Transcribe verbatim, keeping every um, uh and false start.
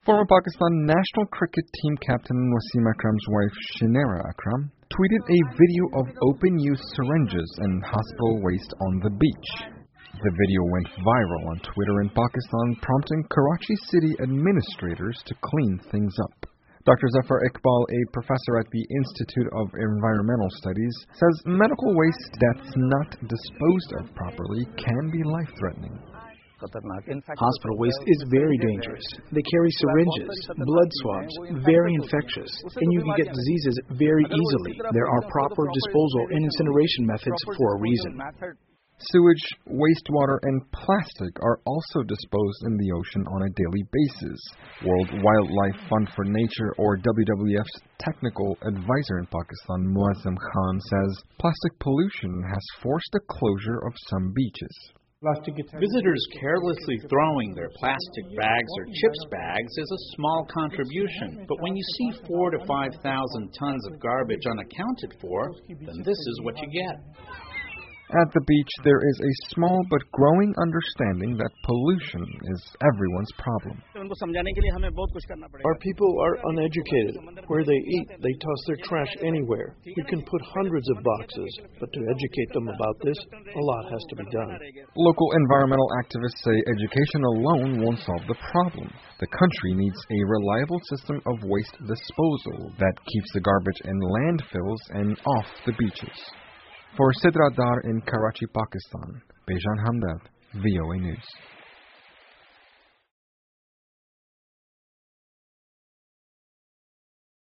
Former Pakistan national cricket team captain Wasim Akram's wife Shinera Akram tweeted a video of open-use syringes and hospital waste on the beach. The video went viral on Twitter in Pakistan, prompting Karachi city administrators to clean things up. Doctor Zafar Iqbal, a professor at the Institute of Environmental Studies, says medical waste that's not disposed of properly can be life-threatening. Hospital waste is very dangerous. They carry syringes, blood swabs, very infectious, and you can get diseases very easily. There are proper disposal and incineration methods for a reason. Sewage, wastewater, and plastic are also disposed in the ocean on a daily basis. World Wildlife Fund for Nature, or W W F's technical advisor in Pakistan, Muazzam Khan, says plastic pollution has forced the closure of some beaches. Visitors carelessly throwing their plastic bags or chips bags is a small contribution, but when you see four to five thousand tons of garbage unaccounted for, then this is what you get. At the beach, there is a small but growing understanding that pollution is everyone's problem. Our people are uneducated. Where they eat, they toss their trash anywhere. We can put hundreds of boxes, but to educate them about this, a lot has to be done. Local environmental activists say education alone won't solve the problem. The country needs a reliable system of waste disposal that keeps the garbage in landfills and off the beaches. For Sidra Dar in Karachi, Pakistan, Bejan Hamdad, V O A News.